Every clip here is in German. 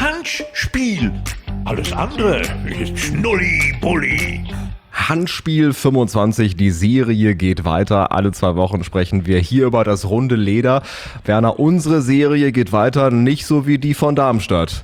Handspiel. Alles andere ist Schnulli-Bulli. Handspiel 25, die Serie geht weiter. Alle 2 Wochen sprechen wir hier über das runde Leder. Werner, unsere Serie geht weiter, nicht so wie die von Darmstadt.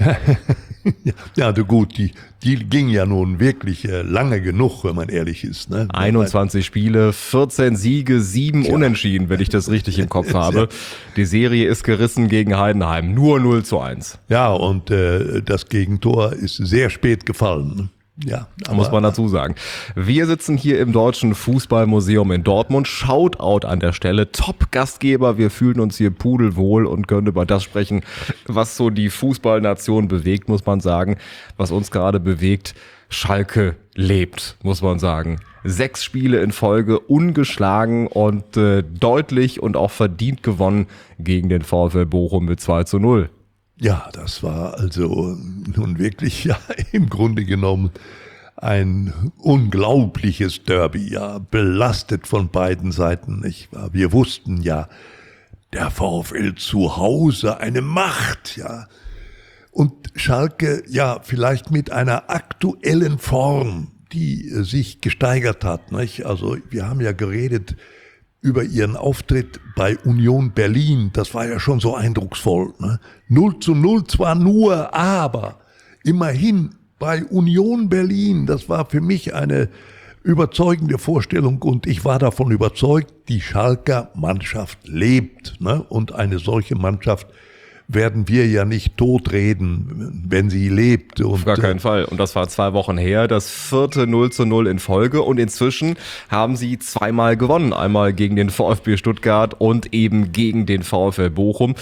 Ja, gut, die ging ja nun wirklich lange genug, wenn man ehrlich ist. Ne? 21 Spiele, 14 Siege, 7 Unentschieden, wenn ich das richtig im Kopf habe. Die Serie ist gerissen gegen Heidenheim, nur 0:1. Ja, und das Gegentor ist sehr spät gefallen. Ne? Ja, muss man dazu sagen. Wir sitzen hier im Deutschen Fußballmuseum in Dortmund. Shoutout an der Stelle. Top-Gastgeber. Wir fühlen uns hier pudelwohl und können über das sprechen, was so die Fußballnation bewegt, muss man sagen. Was uns gerade bewegt. Schalke lebt, muss man sagen. 6 Spiele in Folge ungeschlagen und deutlich und auch verdient gewonnen gegen den VfL Bochum mit 2:0. Ja, das war also nun wirklich ja im Grunde genommen ein unglaubliches Derby, ja, belastet von beiden Seiten, nicht wahr? Wir wussten ja, der VfL zu Hause eine Macht, ja. Und Schalke, ja, vielleicht mit einer aktuellen Form, die sich gesteigert hat, nicht? Also wir haben ja geredet über ihren Auftritt bei Union Berlin, das war ja schon so eindrucksvoll. Ne? 0:0 zwar nur, aber immerhin bei Union Berlin, das war für mich eine überzeugende Vorstellung und ich war davon überzeugt, die Schalker Mannschaft lebt. Ne? Und eine solche Mannschaft werden wir ja nicht totreden, wenn sie lebt. Und auf gar keinen Fall. Und das war 2 Wochen her, das 4. 0:0 in Folge. Und inzwischen haben sie 2-mal gewonnen. Einmal gegen den VfB Stuttgart und eben gegen den VfL Bochum.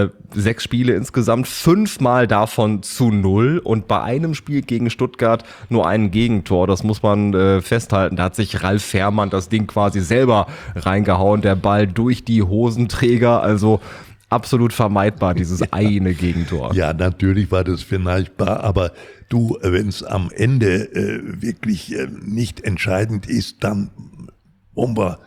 6 Spiele insgesamt, 5-mal davon zu 0. Und bei einem Spiel gegen Stuttgart nur ein Gegentor. Das muss man festhalten. Da hat sich Ralf Fährmann das Ding quasi selber reingehauen. Der Ball durch die Hosenträger. Also absolut vermeidbar, dieses eine Gegentor. Ja, natürlich war das vermeidbar, aber du, wenn es am Ende wirklich nicht entscheidend ist, dann wollen wir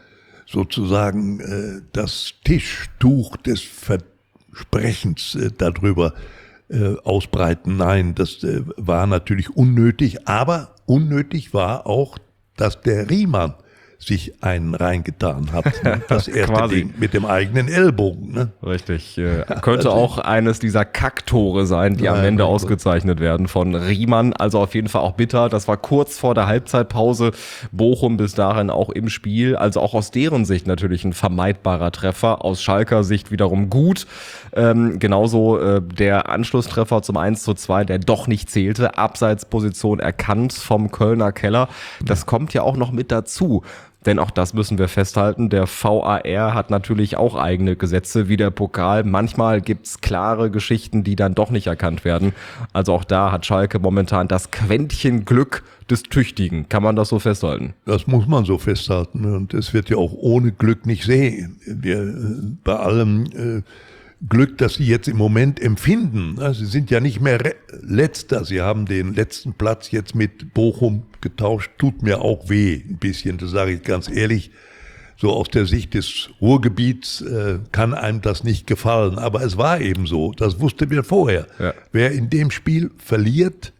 sozusagen das Tischtuch des Versprechens darüber ausbreiten. Nein, das war natürlich unnötig, aber unnötig war auch, dass der Riemann sich einen reingetan hat. Ne? Das erste Ding mit dem eigenen Ellbogen. Ne? Richtig. Könnte auch eines dieser Kacktore sein, die am Ende ausgezeichnet werden von Riemann. Also auf jeden Fall auch bitter. Das war kurz vor der Halbzeitpause. Bochum bis dahin auch im Spiel. Also auch aus deren Sicht natürlich ein vermeidbarer Treffer. Aus Schalker Sicht wiederum gut. Genauso der Anschlusstreffer zum 1:2, der doch nicht zählte. Abseitsposition erkannt vom Kölner Keller. Das kommt ja auch noch mit dazu. Denn auch das müssen wir festhalten, der VAR hat natürlich auch eigene Gesetze wie der Pokal. Manchmal gibt's klare Geschichten, die dann doch nicht erkannt werden. Also auch da hat Schalke momentan das Quäntchen Glück des Tüchtigen. Kann man das so festhalten? Das muss man so festhalten. Und es wird ja auch ohne Glück nicht sehen. Bei allem Glück, das sie jetzt im Moment empfinden. Sie sind ja nicht mehr Letzter. Sie haben den letzten Platz jetzt mit Bochum getauscht. Tut mir auch weh ein bisschen, das sage ich ganz ehrlich. So aus der Sicht des Ruhrgebiets kann einem das nicht gefallen. Aber es war eben so. Das wussten wir vorher. Ja. Wer in dem Spiel verliert,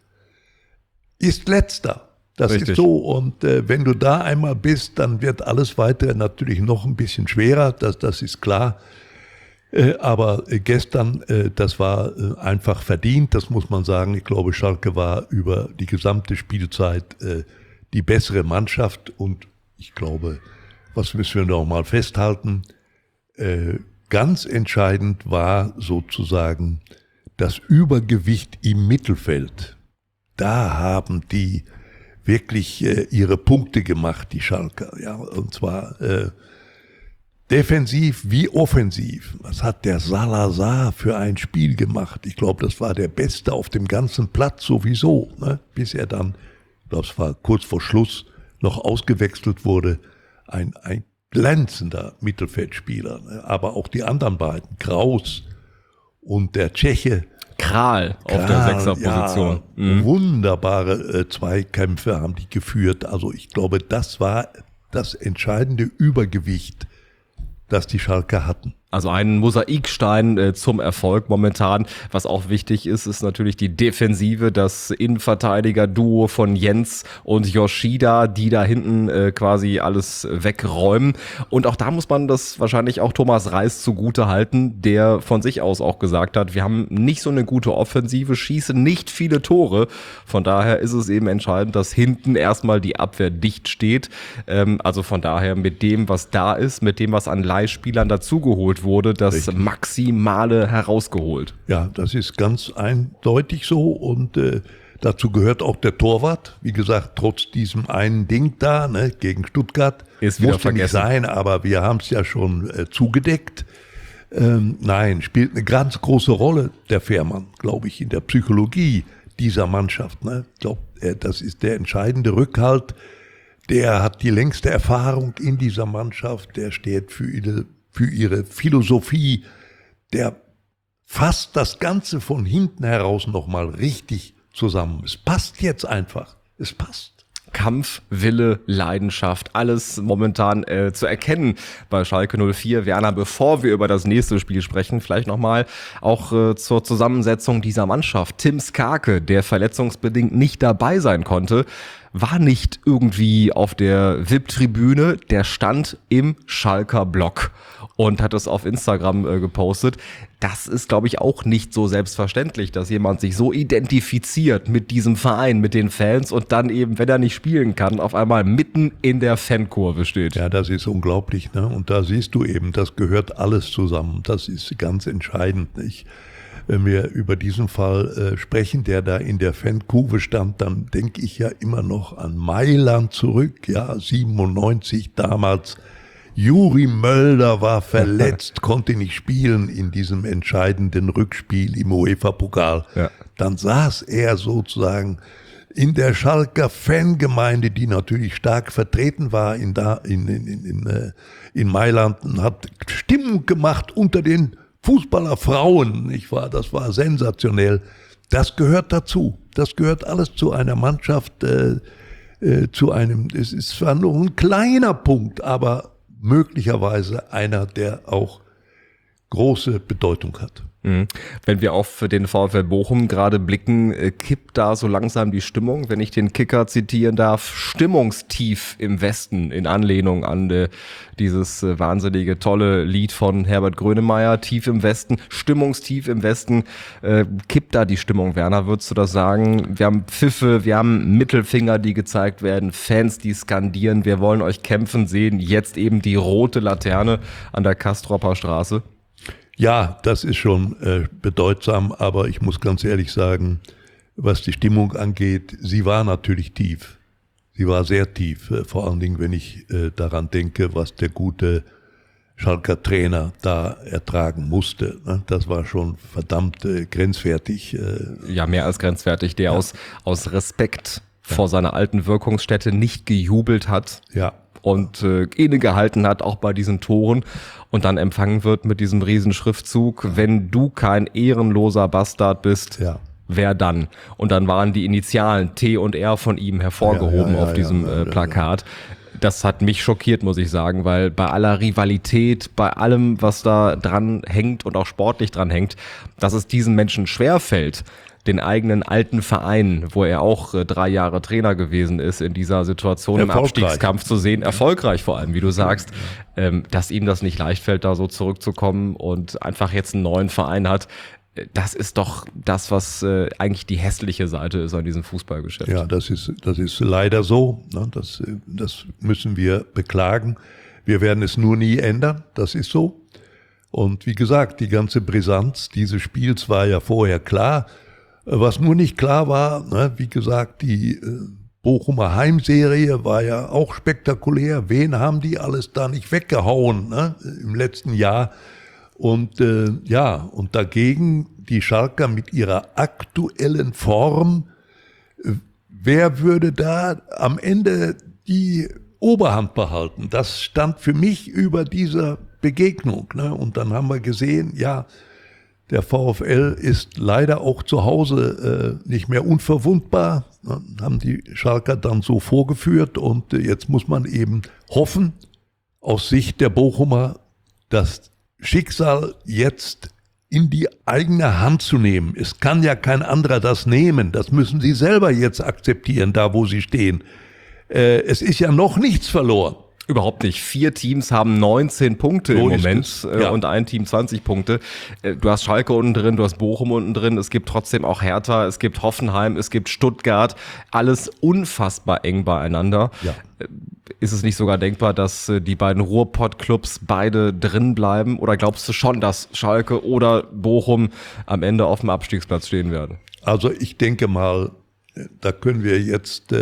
ist Letzter. Das Richtig. Ist so. Und wenn du da einmal bist, dann wird alles weitere natürlich noch ein bisschen schwerer. Das ist klar. Aber gestern, das war einfach verdient, das muss man sagen. Ich glaube, Schalke war über die gesamte Spielzeit die bessere Mannschaft. Und ich glaube, was müssen wir noch mal festhalten, ganz entscheidend war sozusagen das Übergewicht im Mittelfeld. Da haben die wirklich ihre Punkte gemacht, die Schalker. Ja, und zwar defensiv wie offensiv. Was hat der Salazar für ein Spiel gemacht? Ich glaube, das war der Beste auf dem ganzen Platz sowieso, ne? Bis er dann, ich glaube, es war kurz vor Schluss, noch ausgewechselt wurde. Ein glänzender Mittelfeldspieler. Ne? Aber auch die anderen beiden, Kraus und der Tscheche. Kral auf der Sechserposition. Ja, wunderbare Zweikämpfe haben die geführt. Also ich glaube, das war das entscheidende Übergewicht, das die Schalker hatten. Also ein Mosaikstein zum Erfolg momentan. Was auch wichtig ist, ist natürlich die Defensive, das Innenverteidiger-Duo von Jens und Yoshida, die da hinten quasi alles wegräumen. Und auch da muss man das wahrscheinlich auch Thomas Reis zugute halten, der von sich aus auch gesagt hat, wir haben nicht so eine gute Offensive, schießen nicht viele Tore. Von daher ist es eben entscheidend, dass hinten erstmal die Abwehr dicht steht. Also von daher mit dem, was da ist, mit dem, was an Leihspielern dazugeholt wurde, das Richtig. Maximale herausgeholt. Ja, das ist ganz eindeutig so und dazu gehört auch der Torwart. Wie gesagt, trotz diesem einen Ding da gegen Stuttgart, Ist wieder musste nicht vergessen. sein, aber wir haben es ja schon zugedeckt. Nein, spielt eine ganz große Rolle, der Fährmann, glaube ich, in der Psychologie dieser Mannschaft. Ne? Ich glaube, das ist der entscheidende Rückhalt. Der hat die längste Erfahrung in dieser Mannschaft, der steht für ihre Philosophie, der fasst das Ganze von hinten heraus nochmal richtig zusammen. Es passt jetzt einfach. Es passt. Kampf, Wille, Leidenschaft, alles momentan zu erkennen bei Schalke 04. Werner, bevor wir über das nächste Spiel sprechen, vielleicht nochmal auch zur Zusammensetzung dieser Mannschaft. Tim Skarke, der verletzungsbedingt nicht dabei sein konnte, war nicht irgendwie auf der VIP-Tribüne, der stand im Schalker Block und hat es auf Instagram gepostet. Das ist, glaube ich, auch nicht so selbstverständlich, dass jemand sich so identifiziert mit diesem Verein, mit den Fans und dann eben, wenn er nicht spielen kann, auf einmal mitten in der Fankurve steht. Ja, das ist unglaublich. Ne? Und da siehst du eben, das gehört alles zusammen. Das ist ganz entscheidend. Wenn wir über diesen Fall sprechen, der da in der Fankurve stand, dann denke ich ja immer noch an Mailand zurück. Ja, 97 damals. Juri Mölder war verletzt, konnte nicht spielen in diesem entscheidenden Rückspiel im UEFA-Pokal. Ja. Dann saß er sozusagen in der Schalker Fangemeinde, die natürlich stark vertreten war in Mailand, und hat Stimmung gemacht unter den Fußballerfrauen, nicht wahr? Das war sensationell. Das gehört dazu. Das gehört alles zu einer Mannschaft, es ist zwar nur ein kleiner Punkt, aber möglicherweise einer, der auch große Bedeutung hat. Wenn wir auf den VfL Bochum gerade blicken, kippt da so langsam die Stimmung, wenn ich den Kicker zitieren darf, stimmungstief im Westen, in Anlehnung an dieses wahnsinnige, tolle Lied von Herbert Grönemeyer, tief im Westen, stimmungstief im Westen, kippt da die Stimmung, Werner, würdest du das sagen? Wir haben Pfiffe, wir haben Mittelfinger, die gezeigt werden, Fans, die skandieren, wir wollen euch kämpfen sehen, jetzt eben die rote Laterne an der Kastropper Straße. Ja, das ist schon bedeutsam, aber ich muss ganz ehrlich sagen, was die Stimmung angeht, sie war natürlich tief. Sie war sehr tief, vor allen Dingen, wenn ich daran denke, was der gute Schalker Trainer da ertragen musste. Ne? Das war schon verdammt grenzwertig. Ja, mehr als grenzwertig, der aus Respekt vor seiner alten Wirkungsstätte nicht gejubelt hat. Ja. Und innegehalten hat, auch bei diesen Toren, und dann empfangen wird mit diesem Riesenschriftzug, wenn du kein ehrenloser Bastard bist, Ja. wer dann? Und dann waren die Initialen T und R von ihm hervorgehoben auf diesem Plakat. Das hat mich schockiert, muss ich sagen, weil bei aller Rivalität, bei allem, was da dran hängt und auch sportlich dran hängt, dass es diesen Menschen schwerfällt, den eigenen alten Verein, wo er auch 3 Jahre Trainer gewesen ist, in dieser Situation im Abstiegskampf zu sehen, erfolgreich vor allem, wie du sagst, dass ihm das nicht leicht fällt, da so zurückzukommen und einfach jetzt einen neuen Verein hat. Das ist doch das, was eigentlich die hässliche Seite ist an diesem Fußballgeschäft. Ja, das ist leider so. Ne? Das müssen wir beklagen. Wir werden es nur nie ändern. Das ist so. Und wie gesagt, die ganze Brisanz dieses Spiels war ja vorher klar. Was nur nicht klar war, ne, wie gesagt, die Bochumer Heimserie war ja auch spektakulär. Wen haben die alles da nicht weggehauen, ne, im letzten Jahr? Und und dagegen die Schalker mit ihrer aktuellen Form. Wer würde da am Ende die Oberhand behalten? Das stand für mich über dieser Begegnung. Ne? Und dann haben wir gesehen, ja, der VfL ist leider auch zu Hause nicht mehr unverwundbar. Haben die Schalker dann so vorgeführt und jetzt muss man eben hoffen, aus Sicht der Bochumer, dass Schicksal jetzt in die eigene Hand zu nehmen. Es kann ja kein anderer das nehmen. Das müssen sie selber jetzt akzeptieren, da wo sie stehen. Es ist ja noch nichts verloren. Überhaupt nicht. 4 Teams haben 19 Punkte im Moment und ein Team 20 Punkte. Du hast Schalke unten drin, du hast Bochum unten drin, es gibt trotzdem auch Hertha, es gibt Hoffenheim, es gibt Stuttgart. Alles unfassbar eng beieinander. Ja. Ist es nicht sogar denkbar, dass die beiden Ruhrpott-Clubs beide drin bleiben? Oder glaubst du schon, dass Schalke oder Bochum am Ende auf dem Abstiegsplatz stehen werden? Also ich denke mal, da können wir jetzt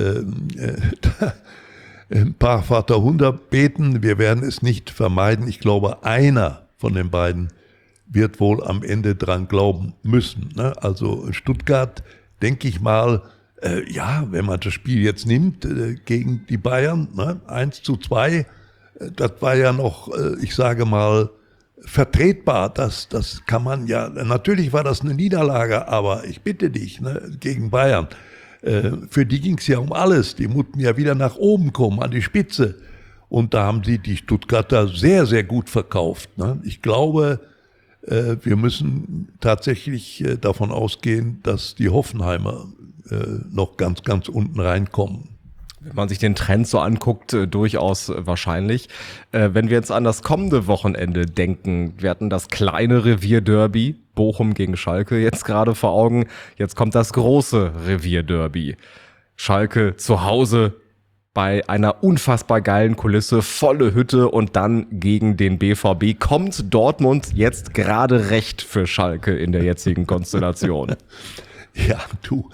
ein paar Vaterhunder beten. Wir werden es nicht vermeiden. Ich glaube, einer von den beiden wird wohl am Ende dran glauben müssen. Ne? Also Stuttgart, denke ich mal, wenn man das Spiel jetzt nimmt gegen die Bayern, ne? 1:2, das war ja noch, ich sage mal, vertretbar. Das kann man ja, natürlich war das eine Niederlage, aber ich bitte dich, ne? Gegen Bayern. Für die ging es ja um alles. Die mussten ja wieder nach oben kommen, an die Spitze. Und da haben sie die Stuttgarter sehr, sehr gut verkauft. Ne? Ich glaube, wir müssen tatsächlich davon ausgehen, dass die Hoffenheimer noch ganz, ganz unten reinkommen. Wenn man sich den Trend so anguckt, durchaus wahrscheinlich. Wenn wir jetzt an das kommende Wochenende denken, wir hatten das kleine Revierderby, Bochum gegen Schalke jetzt gerade vor Augen. Jetzt kommt das große Revierderby. Schalke zu Hause bei einer unfassbar geilen Kulisse, volle Hütte und dann gegen den BVB. Kommt Dortmund jetzt gerade recht für Schalke in der jetzigen Konstellation? Ja, du...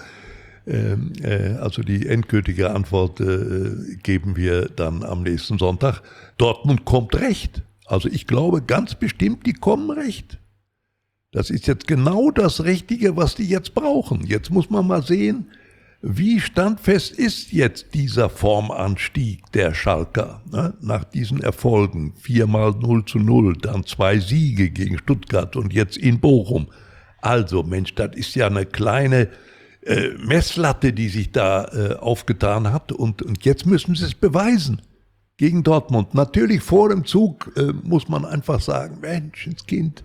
Also die endgültige Antwort geben wir dann am nächsten Sonntag. Dortmund kommt recht. Also ich glaube ganz bestimmt, die kommen recht. Das ist jetzt genau das Richtige, was die jetzt brauchen. Jetzt muss man mal sehen, wie standfest ist jetzt dieser Formanstieg der Schalker, ne? Nach diesen Erfolgen. 4-mal 0:0, dann 2 Siege gegen Stuttgart und jetzt in Bochum. Also Mensch, das ist ja eine kleine Messlatte, die sich da aufgetan hat und jetzt müssen sie es beweisen gegen Dortmund. Natürlich vor dem Zug muss man einfach sagen, Menschenskind,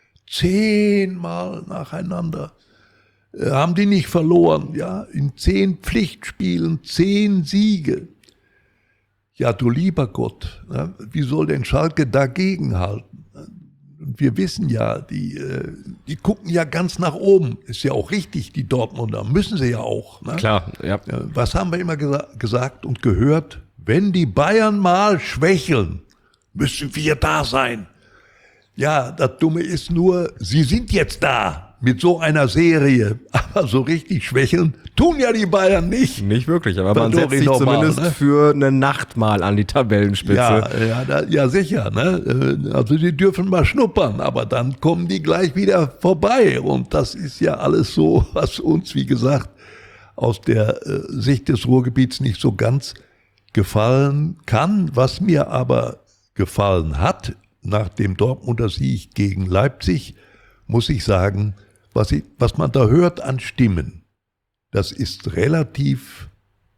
10-mal nacheinander haben die nicht verloren, ja, in 10 Pflichtspielen 10 Siege. Ja, du lieber Gott, ne? Wie soll denn Schalke dagegenhalten? Und wir wissen ja, die gucken ja ganz nach oben. Ist ja auch richtig, die Dortmunder. Müssen sie ja auch. Ne? Klar, ja. Was haben wir immer gesagt und gehört? Wenn die Bayern mal schwächeln, müssen wir da sein. Ja, das Dumme ist nur, sie sind jetzt da mit so einer Serie. Aber so richtig schwächeln tun ja die Bayern nicht. Nicht wirklich, aber man setzt sich zumindest für eine Nacht mal an die Tabellenspitze. Ja, sicher. Ne? Also die dürfen mal schnuppern, aber dann kommen die gleich wieder vorbei. Und das ist ja alles so, was uns, wie gesagt, aus der Sicht des Ruhrgebiets nicht so ganz gefallen kann. Was mir aber gefallen hat, nach dem Dortmunder Sieg gegen Leipzig, muss ich sagen, was man da hört an Stimmen, das ist relativ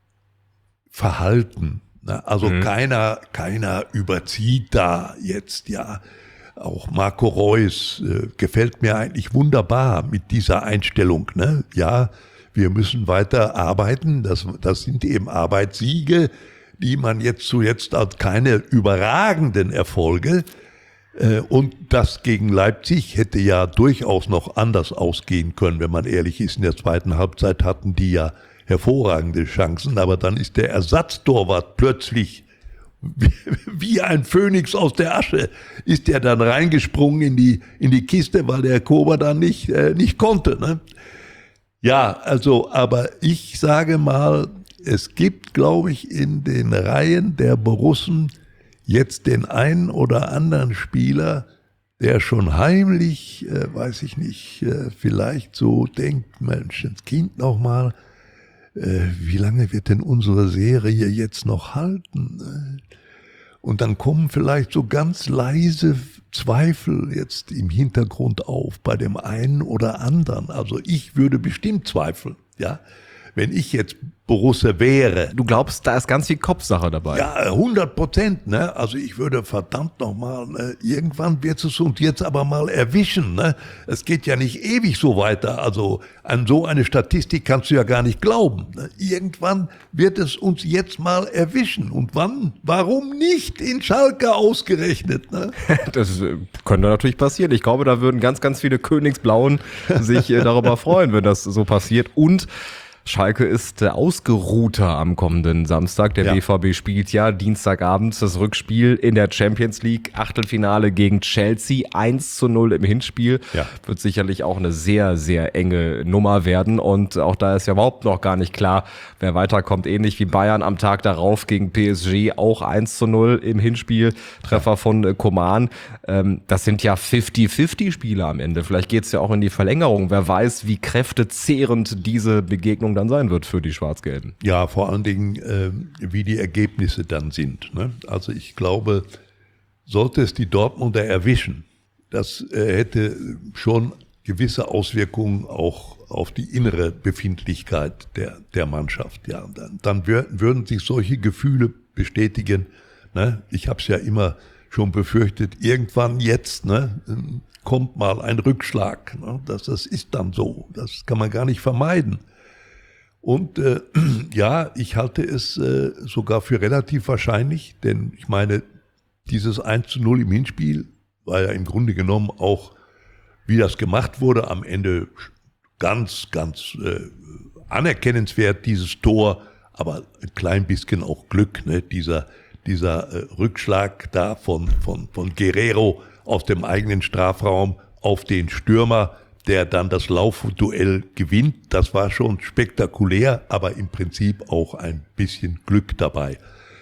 verhalten. Ne? Also keiner überzieht da jetzt, ja. Auch Marco Reus gefällt mir eigentlich wunderbar mit dieser Einstellung. Ne? Ja, wir müssen weiter arbeiten. Das sind eben Arbeitssiege, die man jetzt als keine überragenden Erfolge. Und das gegen Leipzig hätte ja durchaus noch anders ausgehen können, wenn man ehrlich ist. In der zweiten Halbzeit hatten die ja hervorragende Chancen, aber dann ist der Ersatztorwart plötzlich wie ein Phönix aus der Asche, ist der dann reingesprungen in die Kiste, weil der Kober dann nicht konnte. Ne? Ja, also, aber ich sage mal, es gibt, glaube ich, in den Reihen der Borussen jetzt den einen oder anderen Spieler, der schon heimlich, weiß ich nicht, vielleicht so denkt, Menschenskind nochmal, wie lange wird denn unsere Serie jetzt noch halten? Und dann kommen vielleicht so ganz leise Zweifel jetzt im Hintergrund auf bei dem einen oder anderen. Also ich würde bestimmt zweifeln, ja. wenn ich jetzt Borussia wäre. Du glaubst, da ist ganz viel Kopfsache dabei? Ja, 100%, ne? Also ich würde verdammt nochmal, irgendwann wird es uns jetzt aber mal erwischen, ne? Es geht ja nicht ewig so weiter, also an so eine Statistik kannst du ja gar nicht glauben, ne? Irgendwann wird es uns jetzt mal erwischen und wann? Warum nicht in Schalke ausgerechnet, ne? Das könnte natürlich passieren. Ich glaube, da würden ganz, ganz viele Königsblauen sich darüber freuen, wenn das so passiert. Und Schalke ist ausgeruhter am kommenden Samstag. Der BVB spielt ja Dienstagabend das Rückspiel in der Champions League. Achtelfinale gegen Chelsea. 1:0 im Hinspiel. Ja. Wird sicherlich auch eine sehr, sehr enge Nummer werden. Und auch da ist ja überhaupt noch gar nicht klar, wer weiterkommt. Ähnlich wie Bayern am Tag darauf gegen PSG. Auch 1:0 im Hinspiel. Treffer von Coman. Das sind ja 50-50 Spiele am Ende. Vielleicht geht es ja auch in die Verlängerung. Wer weiß, wie kräftezehrend diese Begegnung dann sein wird für die Schwarz-Gelben. Ja, vor allen Dingen, wie die Ergebnisse dann sind. Ne? Also ich glaube, sollte es die Dortmunder erwischen, das hätte schon gewisse Auswirkungen auch auf die innere Befindlichkeit der Mannschaft. Ja, dann würden sich solche Gefühle bestätigen. Ne? Ich habe es ja immer schon befürchtet, irgendwann jetzt, ne, kommt mal ein Rückschlag. Ne? Das ist dann so. Das kann man gar nicht vermeiden. Und ja, ich halte es sogar für relativ wahrscheinlich, denn ich meine, dieses 1:0 im Hinspiel war ja im Grunde genommen auch, wie das gemacht wurde, am Ende ganz, ganz anerkennenswert, dieses Tor, aber ein klein bisschen auch Glück, ne? Dieser Rückschlag da von Guerrero aus dem eigenen Strafraum auf den Stürmer, der dann das Laufduell gewinnt. Das war schon spektakulär, aber im Prinzip auch ein bisschen Glück dabei.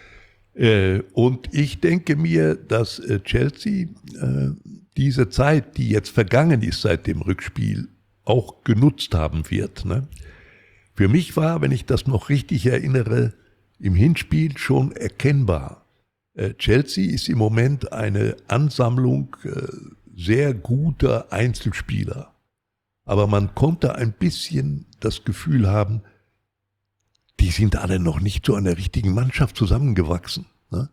Und ich denke mir, dass Chelsea diese Zeit, die jetzt vergangen ist seit dem Rückspiel, auch genutzt haben wird. Ne? Für mich war, wenn ich das noch richtig erinnere, im Hinspiel schon erkennbar. Chelsea ist im Moment eine Ansammlung sehr guter Einzelspieler. Aber man konnte ein bisschen das Gefühl haben, die sind alle noch nicht zu einer richtigen Mannschaft zusammengewachsen. Ne?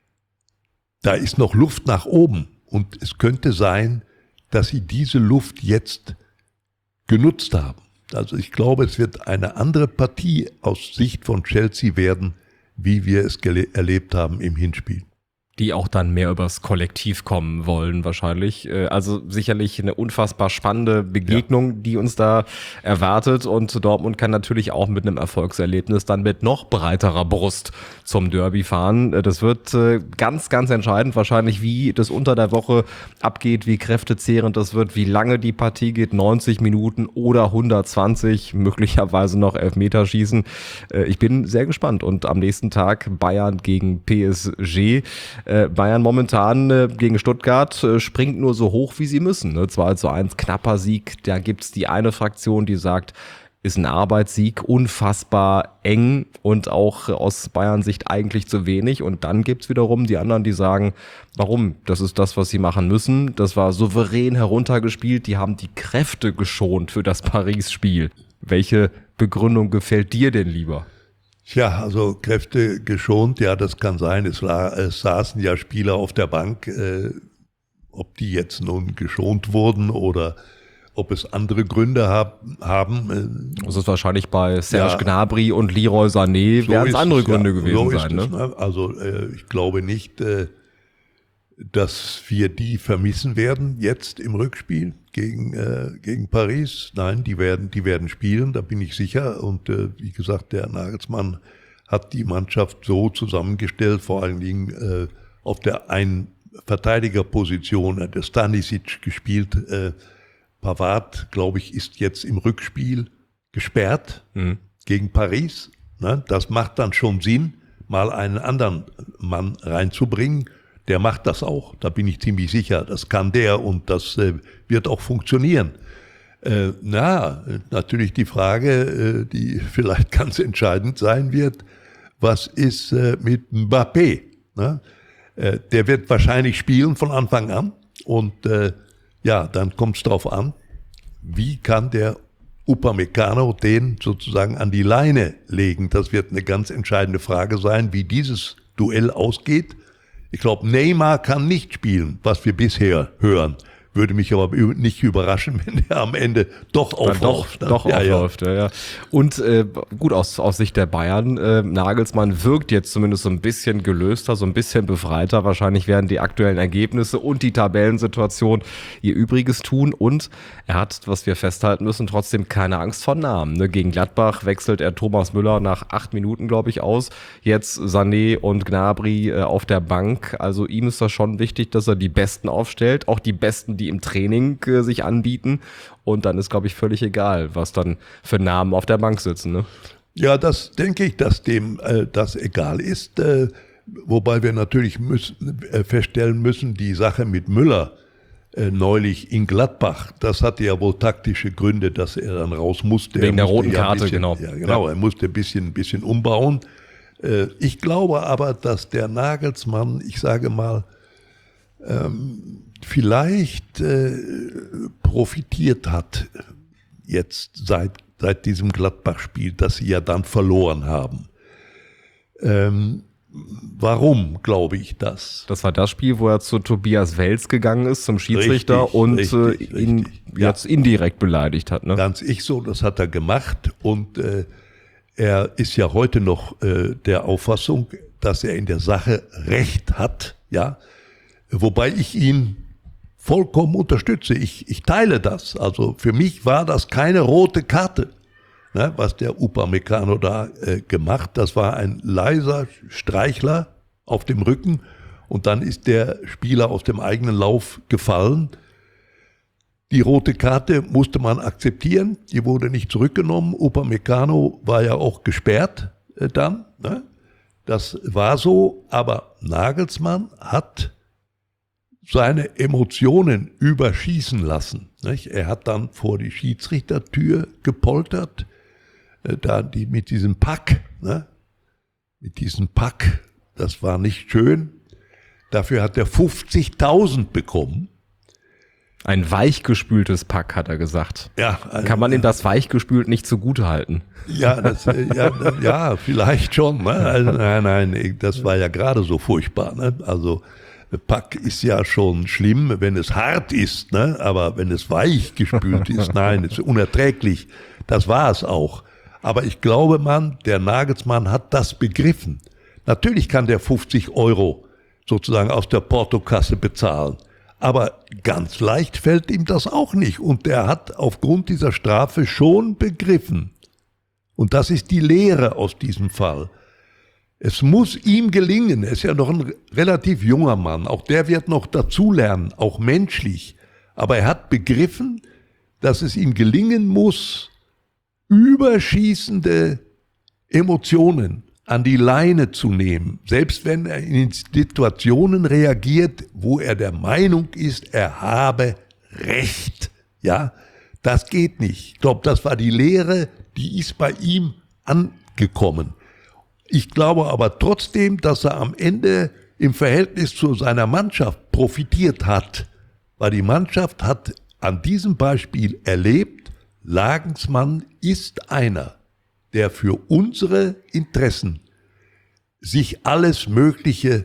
Da ist noch Luft nach oben und es könnte sein, dass sie diese Luft jetzt genutzt haben. Also ich glaube, es wird eine andere Partie aus Sicht von Chelsea werden, wie wir es erlebt haben im Hinspiel. Die auch dann mehr übers Kollektiv kommen wollen wahrscheinlich. Also sicherlich eine unfassbar spannende Begegnung, die uns da erwartet. Und Dortmund kann natürlich auch mit einem Erfolgserlebnis dann mit noch breiterer Brust zum Derby fahren. Das wird ganz, ganz entscheidend wahrscheinlich, wie das unter der Woche abgeht, wie kräftezehrend das wird, wie lange die Partie geht, 90 Minuten oder 120, möglicherweise noch Elfmeterschießen. Ich bin sehr gespannt. Und am nächsten Tag Bayern gegen PSG. Bayern momentan gegen Stuttgart springt nur so hoch, wie sie müssen. 2:1, knapper Sieg. Da gibt's die eine Fraktion, die sagt, ist ein Arbeitssieg, unfassbar eng und auch aus Bayern-Sicht eigentlich zu wenig. Und dann gibt's wiederum die anderen, die sagen, warum? Das ist das, was sie machen müssen. Das war souverän heruntergespielt. Die haben die Kräfte geschont für das Paris-Spiel. Welche Begründung gefällt dir denn lieber? Tja, also Kräfte geschont, ja, das kann sein. Es saßen ja Spieler auf der Bank, ob die jetzt nun geschont wurden oder ob es andere Gründe haben. Das ist wahrscheinlich bei Serge Gnabry und Leroy Sané, werden es andere Gründe gewesen sein. Ne? Also ich glaube nicht, dass wir die vermissen werden jetzt im Rückspiel gegen Paris. Nein, die werden spielen, da bin ich sicher. Und wie gesagt, der Nagelsmann hat die Mannschaft so zusammengestellt, vor allen Dingen auf der einen Verteidigerposition, der Stanisic gespielt. Pavard, glaube ich, ist jetzt im Rückspiel gesperrt gegen Paris. Ne? Das macht dann schon Sinn, mal einen anderen Mann reinzubringen. Der macht das auch, da bin ich ziemlich sicher. Das kann der und das wird auch funktionieren. Natürlich die Frage, die vielleicht ganz entscheidend sein wird, was ist mit Mbappé? Ne? Der wird wahrscheinlich spielen von Anfang an und dann kommt es darauf an, wie kann der Upamecano den sozusagen an die Leine legen. Das wird eine ganz entscheidende Frage sein, wie dieses Duell ausgeht. Ich glaube, Neymar kann nicht spielen, was wir bisher hören. Würde mich aber nicht überraschen, wenn er am Ende doch aufläuft. Doch aufläuft, ja. Und gut, aus Sicht der Bayern, Nagelsmann wirkt jetzt zumindest so ein bisschen gelöster, so ein bisschen befreiter. Wahrscheinlich werden die aktuellen Ergebnisse und die Tabellensituation ihr Übriges tun. Und er hat, was wir festhalten müssen, trotzdem keine Angst vor Namen. Ne? Gegen Gladbach wechselt er Thomas Müller nach 8 Minuten, glaube ich, aus. Jetzt Sané und Gnabry auf der Bank. Also ihm ist das schon wichtig, dass er die Besten aufstellt. Auch die Besten, die im Training sich anbieten, und dann ist, glaube ich, völlig egal, was dann für Namen auf der Bank sitzen. Ne? Ja, das denke ich, dass dem das egal ist, wobei wir natürlich feststellen müssen, die Sache mit Müller neulich in Gladbach, das hatte ja wohl taktische Gründe, dass er dann raus musste. Wegen der roten Karte, genau. Ja, genau, er musste ein bisschen umbauen. Ich glaube aber, dass der Nagelsmann, ich sage mal, vielleicht profitiert hat jetzt seit diesem Gladbach-Spiel, das sie ja dann verloren haben. Warum glaube ich das? Das war das Spiel, wo er zu Tobias Wels gegangen ist, zum Schiedsrichter, und ihn jetzt indirekt beleidigt hat. Ne? Ganz so, das hat er gemacht, und er ist ja heute noch der Auffassung, dass er in der Sache Recht hat, ja. Wobei ich ihn vollkommen unterstütze. Ich teile das. Also für mich war das keine rote Karte, ne, was der Upamecano da gemacht. Das war ein leiser Streichler auf dem Rücken, und dann ist der Spieler aus dem eigenen Lauf gefallen. Die rote Karte musste man akzeptieren. Die wurde nicht zurückgenommen. Upamecano war ja auch gesperrt dann. Ne? Das war so. Aber Nagelsmann hat seine Emotionen überschießen lassen. Nicht? Er hat dann vor die Schiedsrichtertür gepoltert, mit diesem Pack, ne? Das war nicht schön. Dafür hat er 50.000 bekommen. Ein weichgespültes Pack, hat er gesagt. Ja, kann man ihm das weichgespült nicht zugute halten? Ja, ja, vielleicht schon. Ne? Also, nein, das war ja gerade so furchtbar. Ne? Also Pack ist ja schon schlimm, wenn es hart ist, ne? Aber wenn es weich gespült ist, nein, ist unerträglich. Das war es auch. Aber ich glaube, der Nagelsmann hat das begriffen. Natürlich kann der 50 € sozusagen aus der Portokasse bezahlen. Aber ganz leicht fällt ihm das auch nicht. Und der hat aufgrund dieser Strafe schon begriffen. Und das ist die Lehre aus diesem Fall. Es muss ihm gelingen, er ist ja noch ein relativ junger Mann, auch der wird noch dazulernen, auch menschlich. Aber er hat begriffen, dass es ihm gelingen muss, überschießende Emotionen an die Leine zu nehmen, selbst wenn er in Situationen reagiert, wo er der Meinung ist, er habe Recht. Ja, das geht nicht. Ich glaube, das war die Lehre, die ist bei ihm angekommen. Ich glaube aber trotzdem, dass er am Ende im Verhältnis zu seiner Mannschaft profitiert hat, weil die Mannschaft hat an diesem Beispiel erlebt, Nagelsmann ist einer, der für unsere Interessen sich alles Mögliche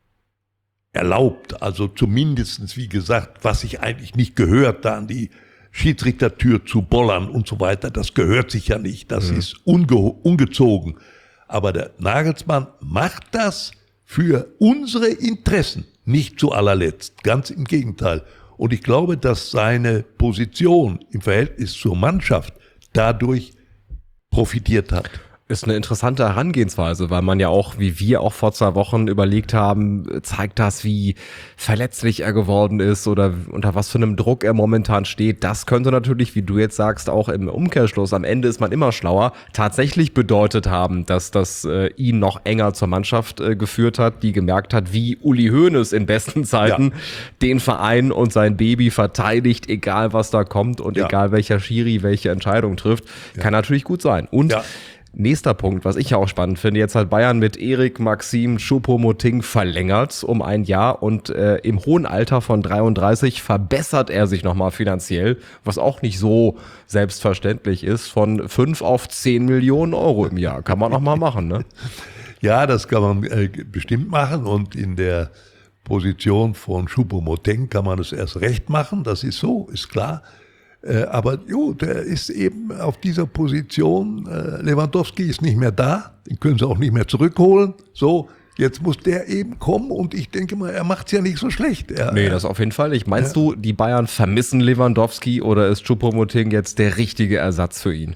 erlaubt, also zumindestens, wie gesagt, was sich eigentlich nicht gehört, da an die Schiedsrichtertür zu bollern und so weiter, das gehört sich ja nicht, das ist ungezogen. Aber der Nagelsmann macht das für unsere Interessen, nicht zu allerletzt, ganz im Gegenteil. Und ich glaube, dass seine Position im Verhältnis zur Mannschaft dadurch profitiert hat. Ist eine interessante Herangehensweise, weil man ja auch, wie wir auch vor 2 Wochen überlegt haben, zeigt das, wie verletzlich er geworden ist oder unter was für einem Druck er momentan steht. Das könnte natürlich, wie du jetzt sagst, auch im Umkehrschluss, am Ende ist man immer schlauer, tatsächlich bedeutet haben, dass das ihn noch enger zur Mannschaft geführt hat, die gemerkt hat, wie Uli Hoeneß in besten Zeiten den Verein und sein Baby verteidigt, egal was da kommt und egal welcher Schiri welche Entscheidung trifft. Kann natürlich gut sein. Und Nächster Punkt, was ich ja auch spannend finde, jetzt hat Bayern mit Erik Maxim Choupo-Moting verlängert um ein Jahr und im hohen Alter von 33 verbessert er sich nochmal finanziell, was auch nicht so selbstverständlich ist, von 5 auf 10 Millionen Euro im Jahr. Kann man auch mal machen, ne? Ja, das kann man bestimmt machen und in der Position von Choupo-Moting kann man es erst recht machen, das ist so, ist klar. Aber der ist eben auf dieser Position, Lewandowski ist nicht mehr da, den können sie auch nicht mehr zurückholen. So, jetzt muss der eben kommen und ich denke mal, er macht es ja nicht so schlecht. Nee, das auf jeden Fall nicht. Meinst du, die Bayern vermissen Lewandowski oder ist Choupo-Moting jetzt der richtige Ersatz für ihn?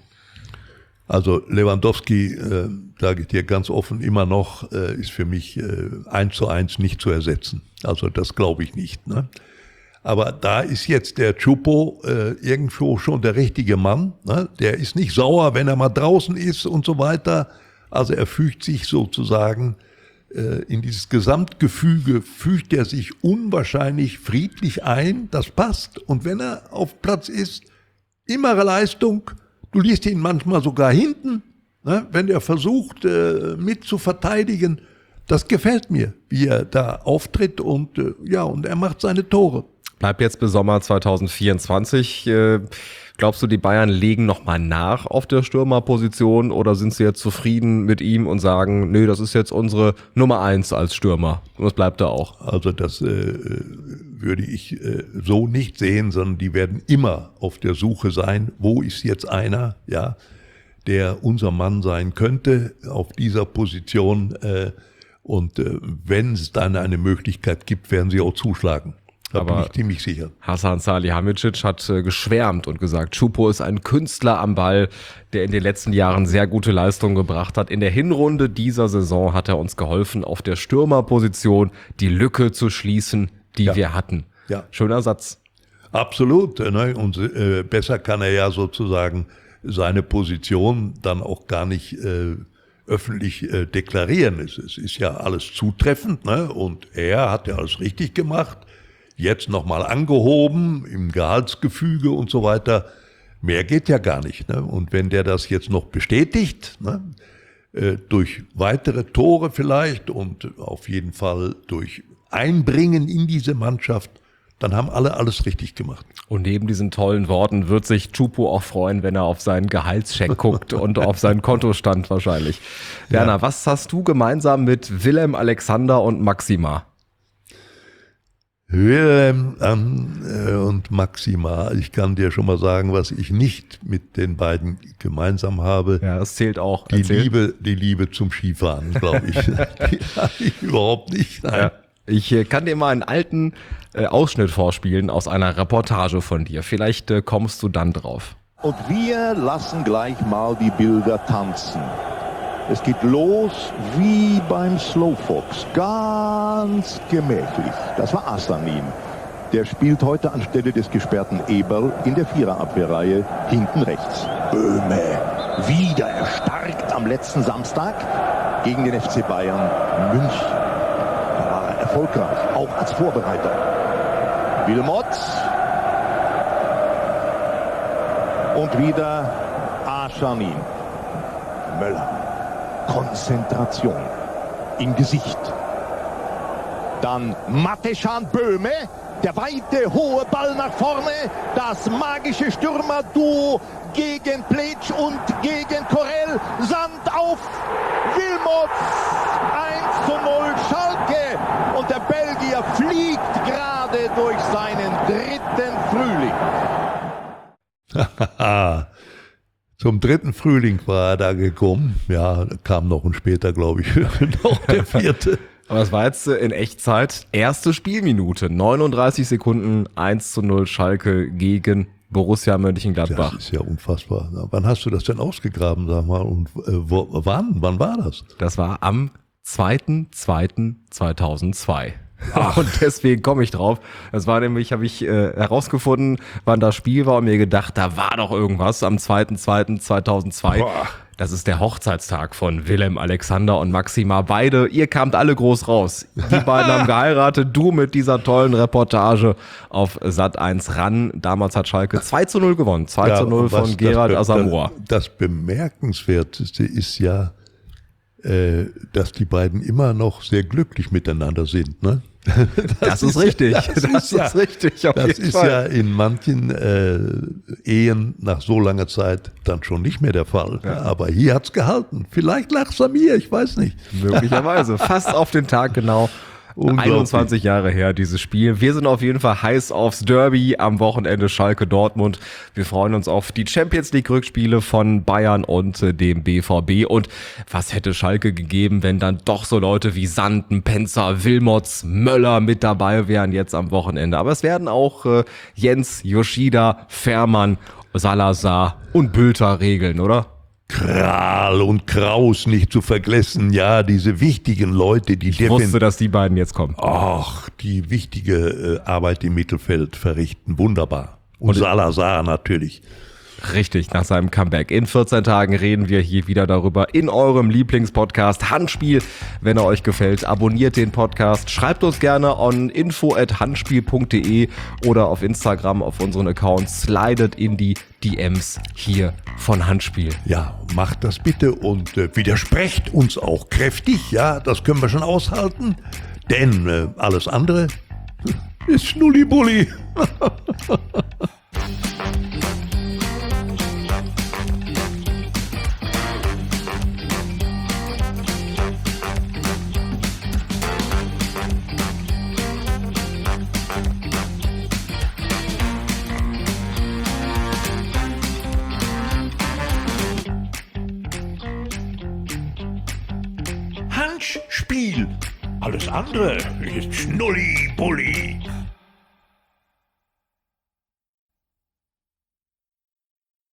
Also Lewandowski, sage ich dir ganz offen, immer noch ist für mich 1:1 nicht zu ersetzen. Also das glaube ich nicht, ne? Aber da ist jetzt der Choupo irgendwo schon der richtige Mann. Ne? Der ist nicht sauer, wenn er mal draußen ist und so weiter. Also er fügt sich sozusagen in dieses Gesamtgefüge, fügt er sich unwahrscheinlich friedlich ein. Das passt. Und wenn er auf Platz ist, immer Leistung. Du liest ihn manchmal sogar hinten, ne? Wenn er versucht mit zu verteidigen. Das gefällt mir, wie er da auftritt und und er macht seine Tore. Bleibt jetzt bis Sommer 2024. Glaubst du, die Bayern legen nochmal nach auf der Stürmerposition oder sind sie jetzt zufrieden mit ihm und sagen, nö, das ist jetzt unsere Nummer 1 als Stürmer und das bleibt er auch? Also das würde ich so nicht sehen, sondern die werden immer auf der Suche sein, wo ist jetzt einer, ja, der unser Mann sein könnte auf dieser Position und wenn es dann eine Möglichkeit gibt, werden sie auch zuschlagen. Da bin ich ziemlich sicher. Hasan Salihamidzic hat geschwärmt und gesagt, Choupo ist ein Künstler am Ball, der in den letzten Jahren sehr gute Leistungen gebracht hat. In der Hinrunde dieser Saison hat er uns geholfen, auf der Stürmerposition die Lücke zu schließen, die wir hatten. Ja. Schöner Satz. Absolut. Ne? Und besser kann er ja sozusagen seine Position dann auch gar nicht öffentlich deklarieren. Es ist ja alles zutreffend, ne? Und er hat ja alles richtig gemacht. Jetzt nochmal angehoben im Gehaltsgefüge und so weiter. Mehr geht ja gar nicht. Ne? Und wenn der das jetzt noch bestätigt, ne? Durch weitere Tore vielleicht und auf jeden Fall durch Einbringen in diese Mannschaft, dann haben alle alles richtig gemacht. Und neben diesen tollen Worten wird sich Choupo auch freuen, wenn er auf seinen Gehaltscheck guckt und auf seinen Kontostand wahrscheinlich. Werner, was hast du gemeinsam mit Willem Alexander und Maxima? Willem und Maxima, ich kann dir schon mal sagen, was ich nicht mit den beiden gemeinsam habe. Ja, das zählt auch. Die Liebe zum Skifahren, glaube ich. Die habe ich überhaupt nicht. Nein. Ja. Ich kann dir mal einen alten Ausschnitt vorspielen aus einer Reportage von dir. Vielleicht kommst du dann drauf. Und wir lassen gleich mal die Bilder tanzen. Es geht los wie beim Slowfox, ganz gemächlich. Das war Aslanin. Der spielt heute anstelle des gesperrten Eberl in der Viererabwehrreihe hinten rechts. Böhme, wieder erstarkt am letzten Samstag gegen den FC Bayern München. Da war er erfolgreich, auch als Vorbereiter. Wilmot. Und wieder Aslanin. Möller. Konzentration im Gesicht. Dann Mateschan Böhme, der weite, hohe Ball nach vorne, das magische Stürmerduo gegen Pletsch und gegen Korell, Sand auf Wilmots, 1:0 Schalke und der Belgier fliegt gerade durch seinen 3. Frühling. Zum 3. Frühling war er da gekommen. Ja, kam noch und später, glaube ich, noch der 4. Aber es war jetzt in Echtzeit erste Spielminute. 39 Sekunden, 1:0 Schalke gegen Borussia Mönchengladbach. Das ist ja unfassbar. Wann hast du das denn ausgegraben, sag mal? Und wann war das? Das war am 2.2.2002. Und deswegen komme ich drauf. Das war nämlich, habe ich herausgefunden, wann das Spiel war und mir gedacht, da war doch irgendwas am 2.2.2002. Das ist der Hochzeitstag von Willem, Alexander und Maxima. Beide, ihr kamt alle groß raus. Die beiden haben geheiratet, du mit dieser tollen Reportage auf Sat.1 ran. Damals hat Schalke 2:0 gewonnen. 2:0 von Gerard Asamoah. Das Bemerkenswerteste ist ja, dass die beiden immer noch sehr glücklich miteinander sind, ne? Das ist richtig. Das ist richtig. Das ist ja in manchen Ehen nach so langer Zeit dann schon nicht mehr der Fall. Ja. Aber hier hat's gehalten. Vielleicht lag es an mir, ich weiß nicht. Möglicherweise. Fast auf den Tag genau. 21 Jahre her, dieses Spiel. Wir sind auf jeden Fall heiß aufs Derby am Wochenende Schalke-Dortmund. Wir freuen uns auf die Champions-League-Rückspiele von Bayern und dem BVB. Und was hätte Schalke gegeben, wenn dann doch so Leute wie Sanden, Penzer, Wilmots, Möller mit dabei wären jetzt am Wochenende. Aber es werden auch Jens, Yoshida, Fährmann, Salazar und Bülter regeln, oder? Kral und Kraus nicht zu vergessen, ja, diese wichtigen Leute, die ich wusste, dass die beiden jetzt kommen. Ach, die wichtige Arbeit im Mittelfeld verrichten, wunderbar. Und Salazar natürlich. Richtig, nach seinem Comeback. In 14 Tagen reden wir hier wieder darüber in eurem Lieblingspodcast Handspiel. Wenn er euch gefällt, abonniert den Podcast. Schreibt uns gerne an info@handspiel.de oder auf Instagram auf unseren Accounts. Slidet in die DMs hier von Handspiel. Ja, macht das bitte und widersprecht uns auch kräftig. Ja, das können wir schon aushalten. Denn alles andere ist Schnullibulli. Handspiel. Alles andere ist Schnulli-Bulli.